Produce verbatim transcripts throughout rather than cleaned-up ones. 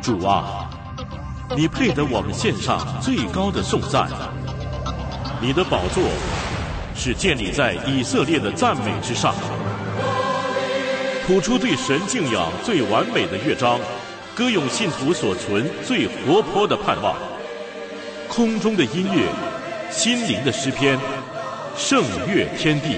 主啊，你配得我们献上最高的颂赞。你的宝座是建立在以色列的赞美之上，谱出对神敬仰最完美的乐章，歌咏信徒所存最活泼的盼望。空中的音乐，心灵的诗篇，圣乐天地。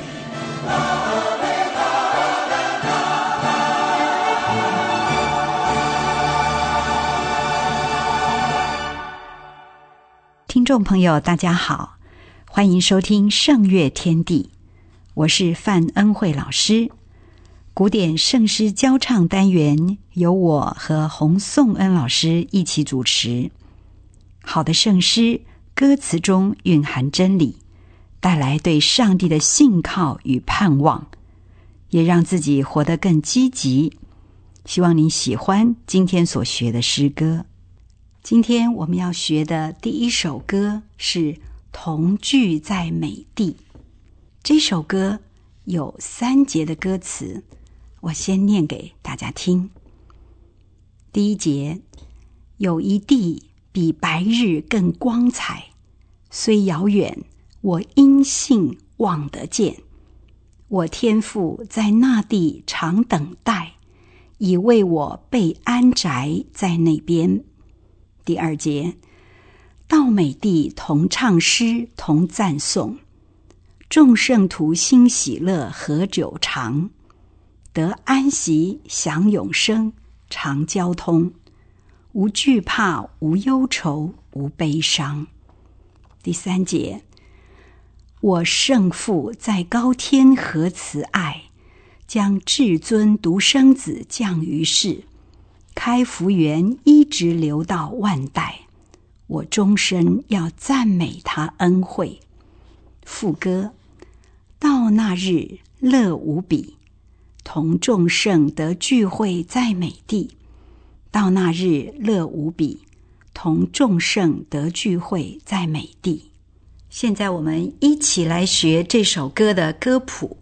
听众朋友大家好，欢迎收听圣乐天地，我是范恩惠老师。古典圣诗教唱单元由我和洪颂恩老师一起主持。好的圣诗歌词中蕴含真理，带来对上帝的信靠与盼望，也让自己活得更积极。希望您喜欢今天所学的诗歌。今天我们要学的第一首歌是《同聚在美地》。这首歌有三节的歌词，我先念给大家听。第一节，有一地比白日更光彩，虽遥远，我因信望得见。我天父在那地常等待，已为我备安宅在那边。第二节，到美地同唱诗，同赞颂，众圣徒心喜乐，合久长，得安息，享永生，常交通，无惧怕，无忧愁，无悲伤。第三节，我圣父在高天何慈爱，将至尊独生子降于世，开福源一直流到万代，我终身要赞美他恩惠。副歌，到那日乐无比，同众圣得聚会在美地。到那日乐无比，同众圣得聚会在美地。现在我们一起来学这首歌的歌谱。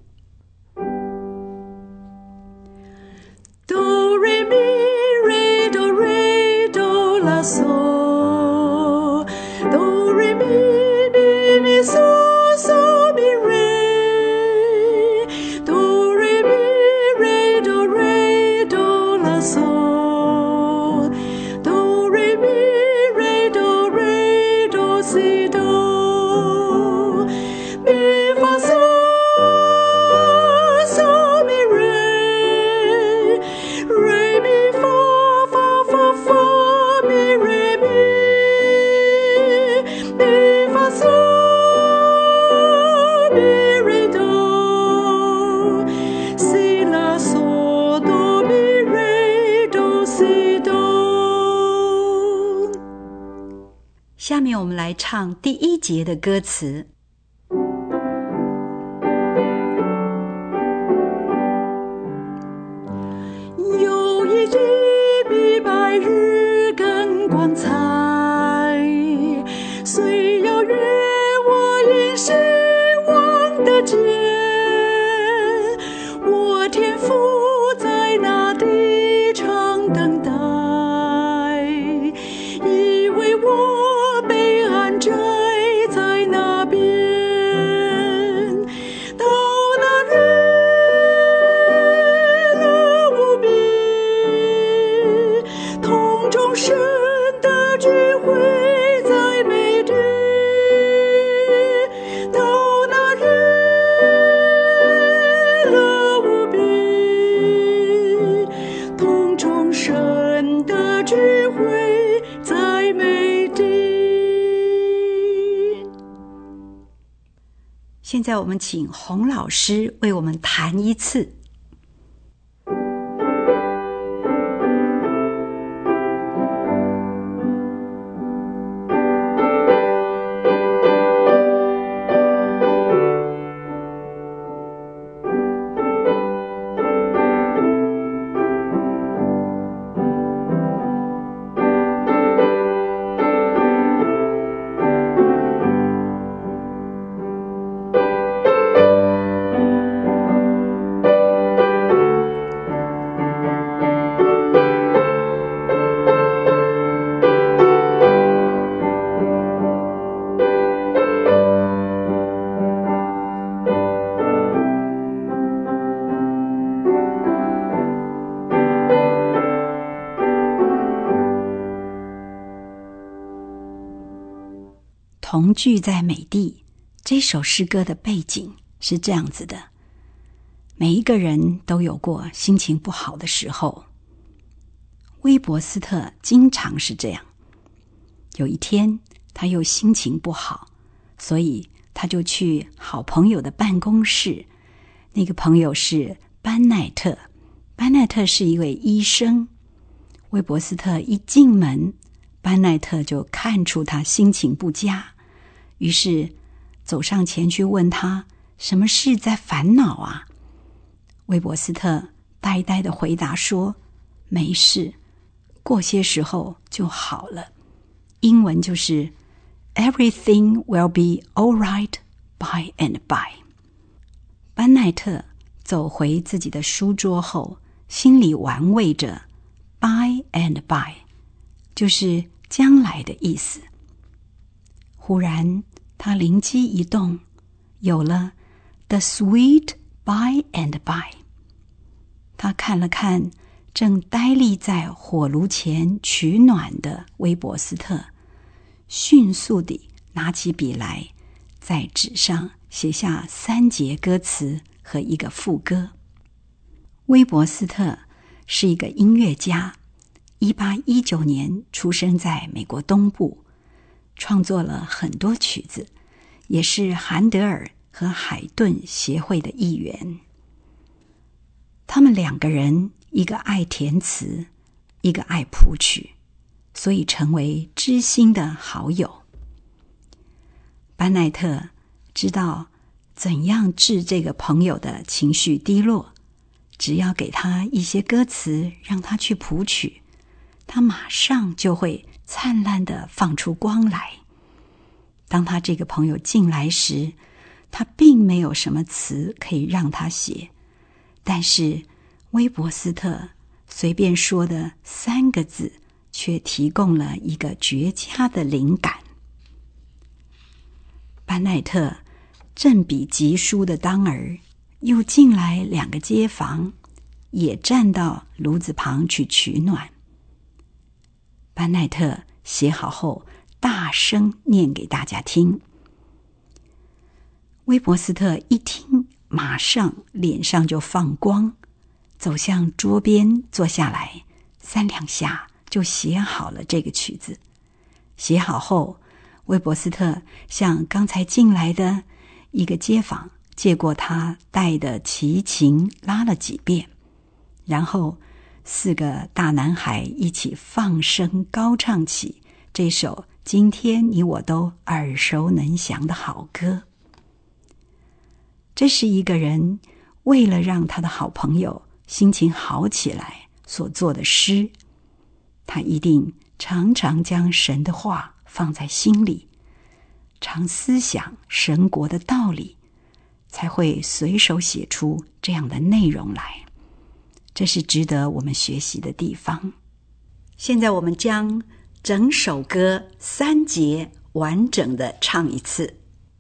哆瑞咪瑞哆瑞哆拉嗦，哆瑞咪咪咪嗦嗦咪瑞，哆瑞咪瑞哆瑞哆拉嗦，哆瑞咪瑞哆瑞哆西哆，咪发嗦嗦咪瑞，瑞咪发发发发咪瑞咪，咪发嗦咪瑞哆，西拉嗦哆咪瑞哆西哆。 下面我们来唱第一节的歌词。 有一地比白日更光彩，虽遥远，我因信望得见。我天父在那地常等待，以为我被安宅在那边。到那日乐无比，同众圣的聚会在美地。到那日乐无比，同众圣的聚会在美地。 现在我们请洪老师为我们弹一次。 同聚在美地，这首诗歌的背景是这样子的：每一个人都有过心情不好的时候。威伯斯特经常是这样。有一天，他又心情不好，所以他就去好朋友的办公室。那个朋友是班奈特，班奈特是一位医生。威伯斯特一进门，班奈特就看出他心情不佳，于是走上前去问他什么事在烦恼啊。威伯斯特呆呆地回答说，没事，过些时候就好了。英文就是 Everything will be all right by and by。 班奈特走回自己的书桌后，心里玩味着 by and by， 就是将来的意思。忽然他灵机一动，有了 the sweet by and by。 他看了看正呆立在火炉前取暖的威伯斯特，迅速地拿起笔来，在纸上写下三节歌词和一个副歌。威伯斯特是一个音乐家，一八一九年出生在美国东部，创作了很多曲子，也是韩德尔和海顿协会的一员。他们两个人，一个爱填词，一个爱谱曲，所以成为知心的好友。班奈特知道怎样治这个朋友的情绪低落，只要给他一些歌词，让他去谱曲，他马上就会灿烂地放出光来。当他这个朋友进来时，他并没有什么词可以让他写，但是威伯斯特随便说的三个字，却提供了一个绝佳的灵感。班奈特振笔疾书的当儿，又进来两个街坊，也站到炉子旁去取暖。班奈特写好后，大声念给大家听。威伯斯特一听，马上脸上就放光，走向桌边坐下来，三两下就写好了这个曲子。写好后，威伯斯特向刚才进来的一个街坊借过他带的齐琴，拉了几遍，然后四个大男孩一起放声高唱起这首今天你我都耳熟能详的好歌。这是一个人为了让他的好朋友心情好起来所做的诗，他一定常常将神的话放在心里，常思想神国的道理，才会随手写出这样的内容来。这是值得我们学习的地方。现在我们将整首歌三节完整的唱一次。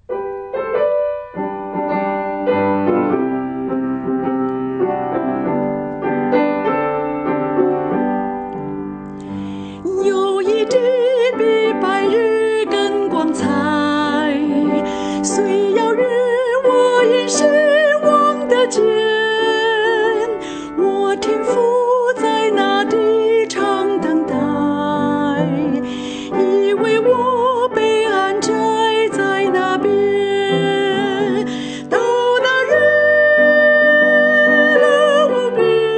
有一地比白日更光彩，虽要日我因失望的见，我天父在那地常等待，以为我被安宅在那边，到那日了无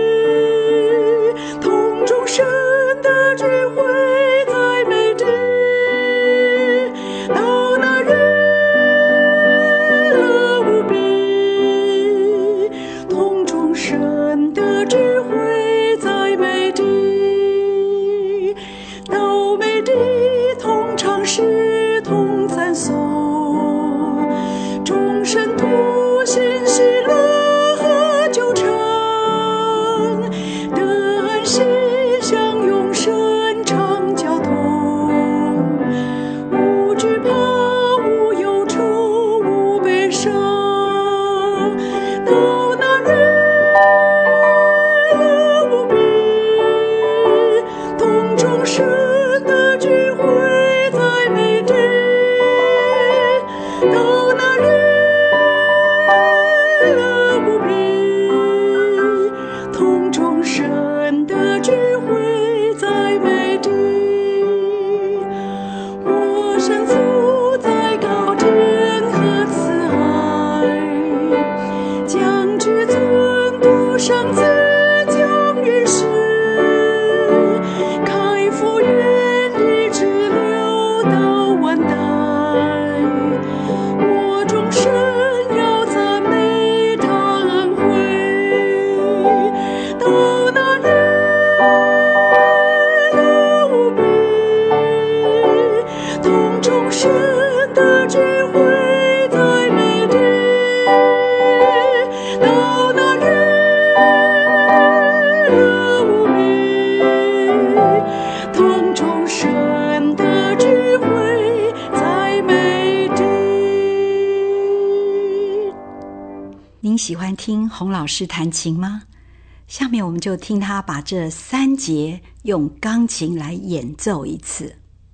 比，痛中神的聚会在美地，到那日了无比，痛中神的聚会您喜欢听洪老师弹琴吗？下面我们就听他把这三节用钢琴来演奏一次。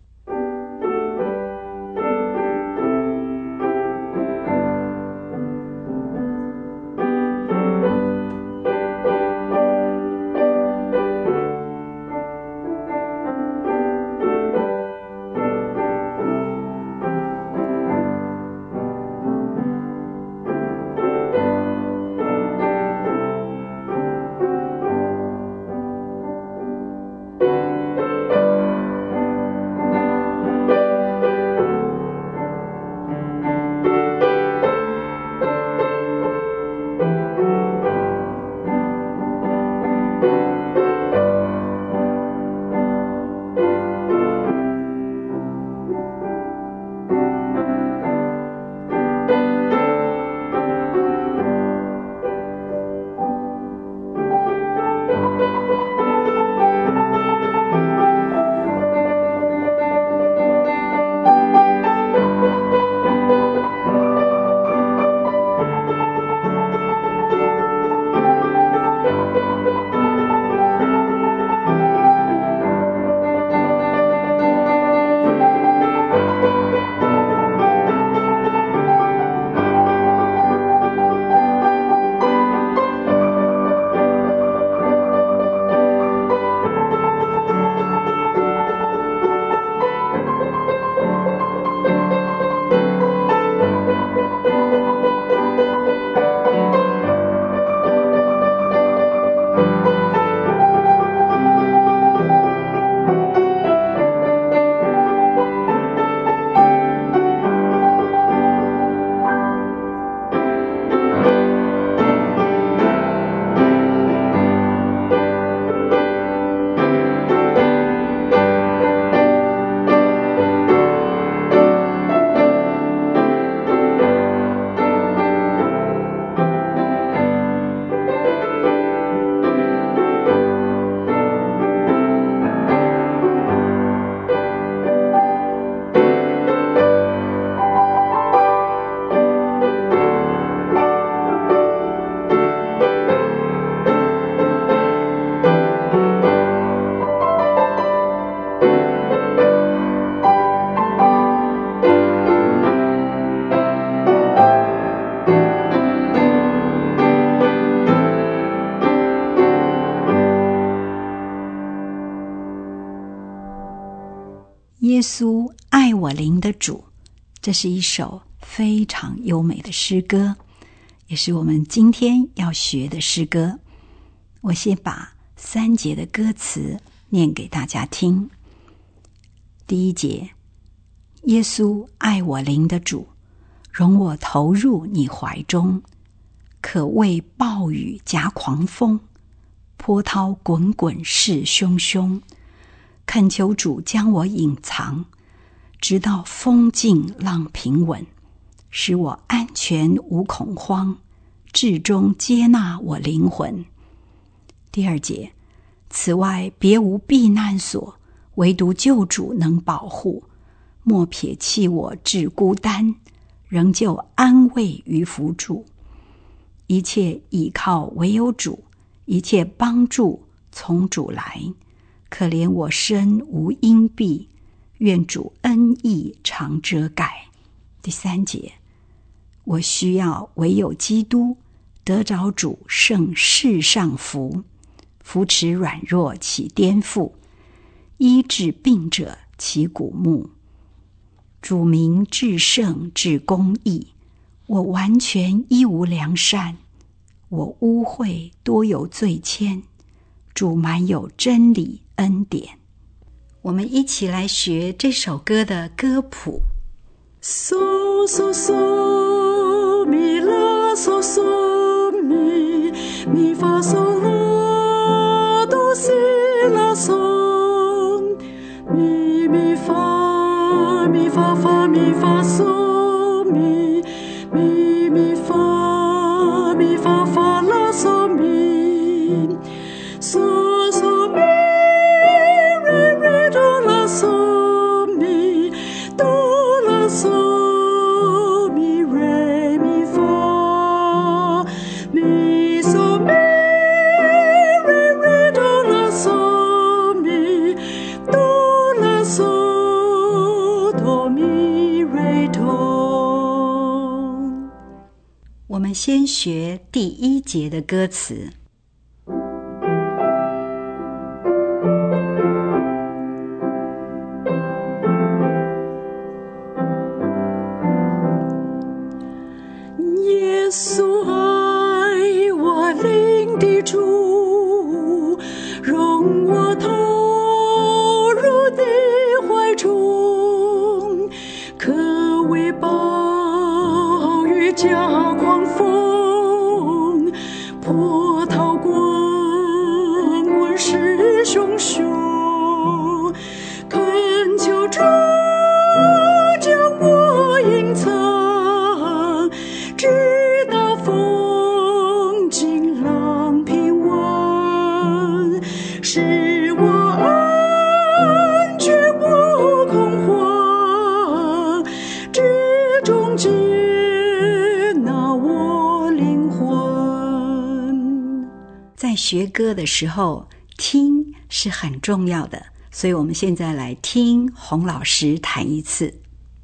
耶稣爱我灵的主，这是一首非常优美的诗歌，也是我们今天要学的诗歌。我先把三节的歌词念给大家听。第一节，耶稣爱我灵的主，容我投入你怀中，可谓暴雨夹狂风，波涛滚滚势汹汹，恳求主将我隐藏，直到风静浪平稳，使我安全无恐慌，至终接纳我灵魂。第二节，此外别无避难所，唯独救主能保护，莫撇弃我至孤单，仍旧安慰与扶助。一切倚靠唯有主，一切帮助从主来，可怜我身无荫蔽，愿主恩义常遮盖。第三节，我需要唯有基督，得着主胜世上福，扶持软弱起颠覆，医治病者起骨木。主名至圣至公义，我完全一无良善，我污秽多有罪愆，主满有真理恩典。我们一起来学这首歌的歌谱。 嗦嗦嗦咪啦嗦嗦咪咪发嗦啦哆西啦嗦咪咪发咪发发咪发嗦咪咪咪发咪发发啦嗦咪嗦嗦咪瑞瑞哆啦嗦咪哆啦嗦咪瑞咪发们先学第一节的歌词。 耶稣爱我灵的主，容我投入你怀中，可为暴雨加狂风，波涛滚滚势汹汹，恳求主将我隐藏，直到风景浪平稳，使我安全无恐慌，至终接纳我灵魂。 在学歌的时候，听是很重要的，所以我们现在来听洪老师弹一次。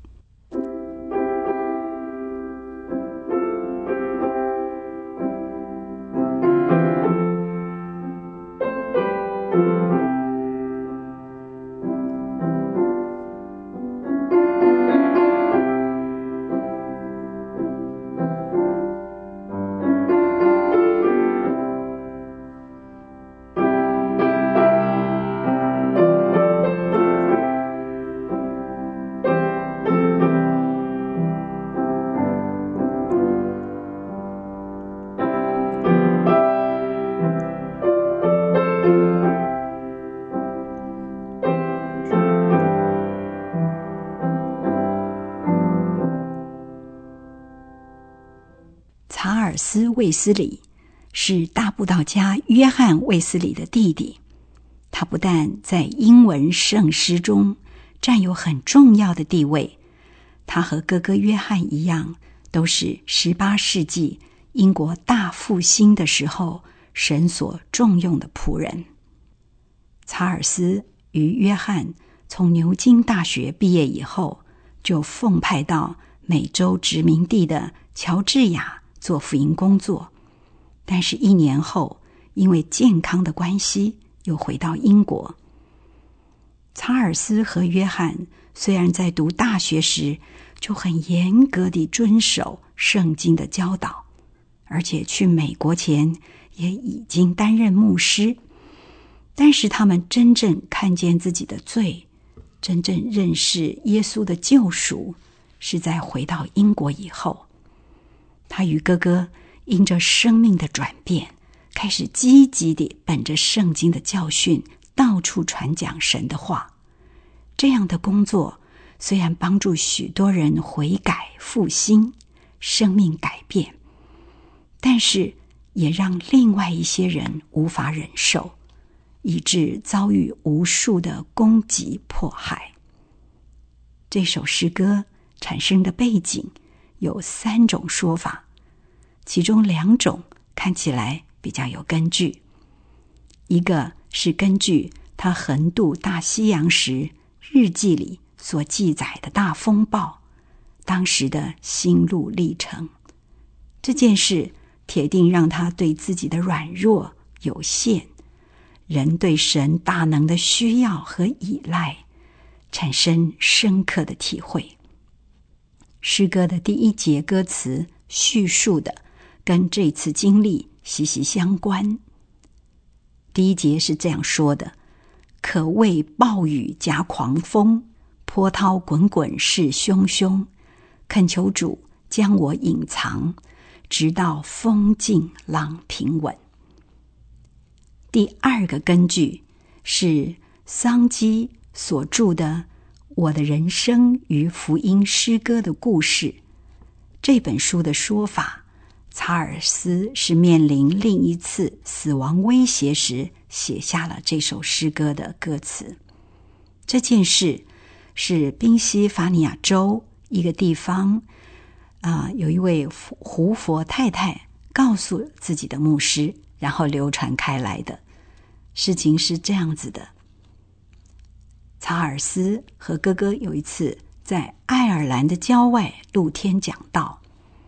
查尔斯·卫斯理是大布道家约翰·卫斯理的弟弟，他不但在英文圣诗中占有很重要的地位，他和哥哥约翰一样，都是十八世纪英国大复兴的时候神所重用的仆人。查尔斯与约翰从牛津大学毕业以后，就奉派到美洲殖民地的乔治亚做福音工作，但是一年后因为健康的关系又回到英国。查尔斯和约翰虽然在读大学时就很严格地遵守圣经的教导，而且去美国前也已经担任牧师，但是他们真正看见自己的罪，真正认识耶稣的救赎，是在回到英国以后。他与哥哥因着生命的转变，开始积极地本着圣经的教训到处传讲神的话。这样的工作虽然帮助许多人悔改复兴，生命改变，但是也让另外一些人无法忍受，以致遭遇无数的攻击迫害。这首诗歌产生的背景有三种说法，其中两种看起来比较有根据。一个是根据他横渡大西洋时日记里所记载的大风暴，当时的心路历程。这件事铁定让他对自己的软弱有限，人对神大能的需要和依赖产生深刻的体会。诗歌的第一节歌词叙述的跟这次经历息息相关。第一节是这样说的：可谓暴雨加狂风，波涛滚滚势汹汹，恳求主将我隐藏，直到风静浪平稳。第二个根据是桑基所著的《我的人生与福音诗歌的故事》这本书的说法，查尔斯是面临另一次死亡威胁时写下了这首诗歌的歌词。这件事是宾夕法尼亚州一个地方啊、呃，有一位胡佛太太告诉自己的牧师，然后流传开来的。事情是这样子的：查尔斯和哥哥有一次在爱尔兰的郊外露天讲道，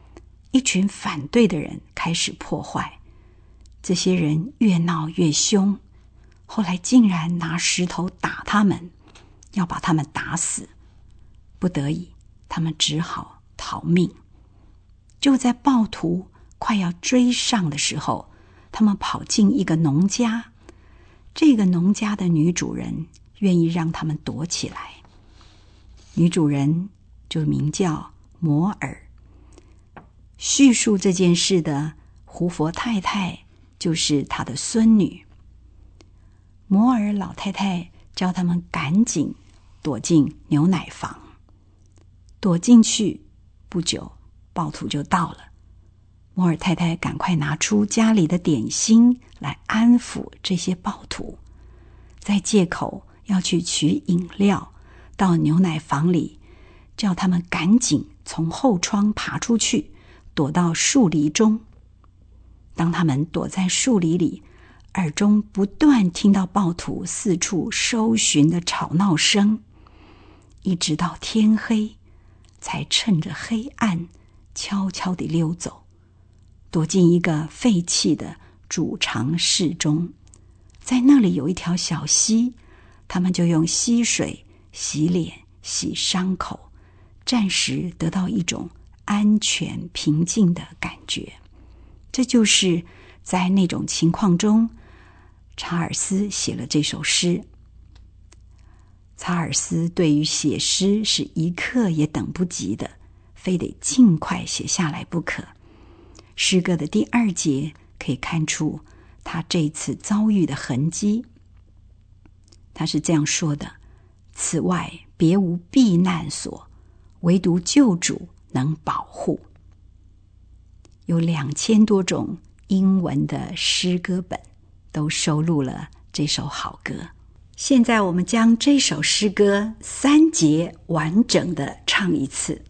一群反对的人开始破坏。这些人越闹越凶，后来竟然拿石头打他们，要把他们打死。不得已，他们只好逃命。就在暴徒快要追上的时候，他们跑进一个农家，这个农家的女主人愿意让他们躲起来。女主人就名叫摩尔。叙述这件事的胡佛太太就是她的孙女。摩尔老太太叫他们赶紧躲进牛奶房。躲进去不久，暴徒就到了。摩尔太太赶快拿出家里的点心来安抚这些暴徒，再借口要去取饮料，到牛奶房里，叫他们赶紧从后窗爬出去，躲到树篱中。当他们躲在树篱里，耳中不断听到暴徒四处搜寻的吵闹声，一直到天黑，才趁着黑暗悄悄地溜走，躲进一个废弃的储藏室中。在那里有一条小溪，他们就用溪水洗脸、洗伤口，暂时得到一种安全平静的感觉。这就是在那种情况中，查尔斯写了这首诗。查尔斯对于写诗是一刻也等不及的，非得尽快写下来不可。诗歌的第二节可以看出他这次遭遇的痕迹。他是这样说的：此外别无避难所，唯独救主能保护。有两千多种英文的诗歌本都收录了这首好歌。现在我们将这首诗歌三节完整的唱一次。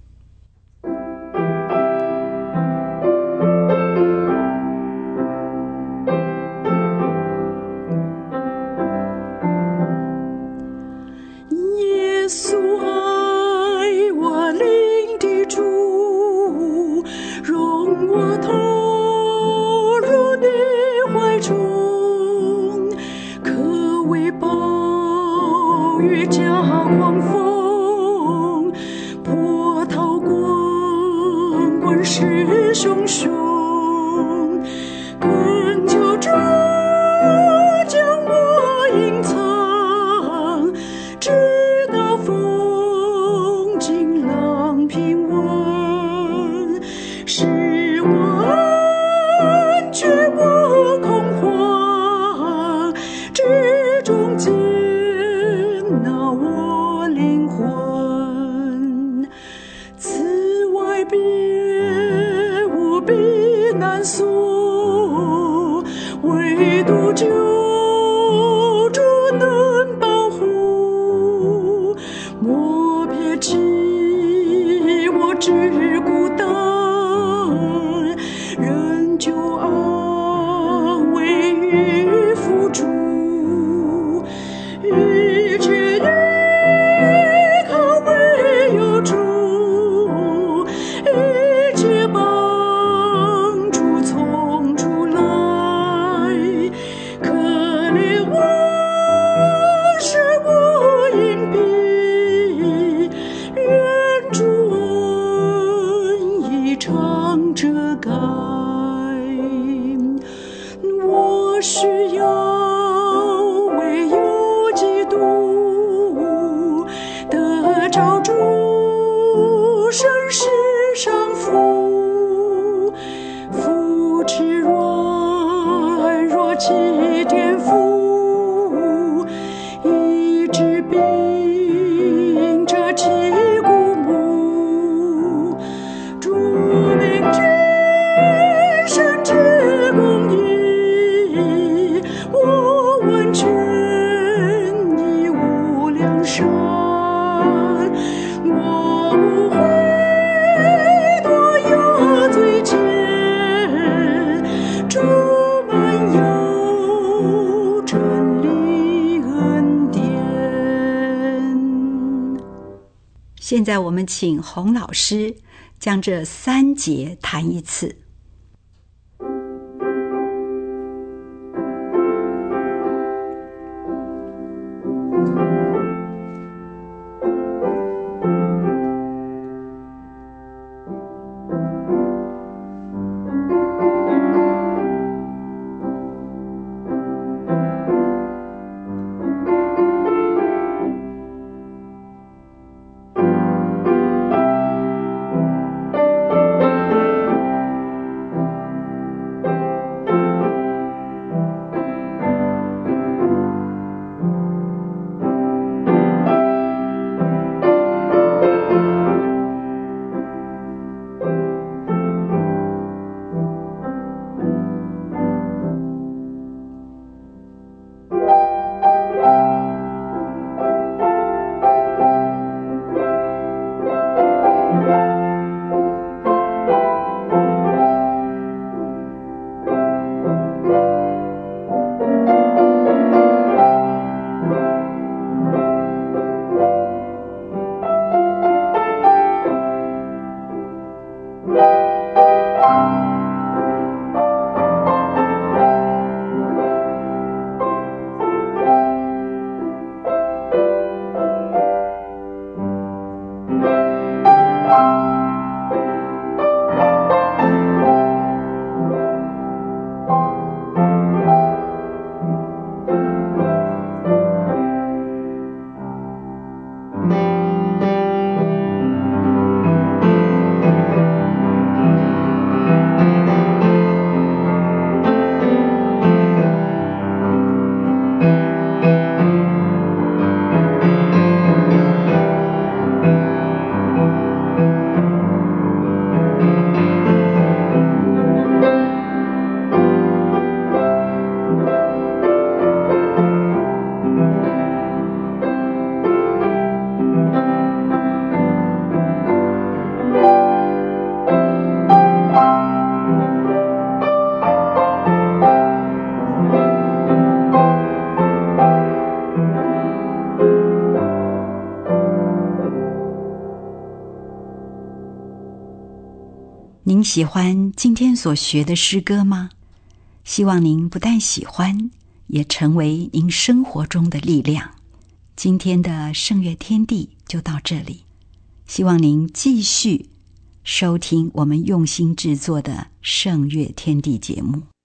耶稣爱我灵的主，容我投入你怀中，可为暴雨加狂风，波涛滚滚势汹汹，恳求主将我隐藏，直到风静浪平稳，使我安居我恐慌之中，接纳我灵魂。此外别无避难所，唯独救主能保护。莫撇弃我之孤单，仍旧安慰与扶助，一切依靠唯有主，一切帮助从主来。可怜我，使我隐蔽，愿主恩已常遮盖。我需要唯有基督，得着主生世上福，扶持软弱起天赋，医治病者起鼓舞，主名君神之公义，我完全已无量善，我无悔多有罪愆，主满有真理恩典。 现在我们请洪老师将这三节弹一次。您喜欢今天所学的诗歌吗？希望您不但喜欢，也成为您生活中的力量。今天的圣乐天地就到这里，希望您继续收听我们用心制作的圣乐天地节目。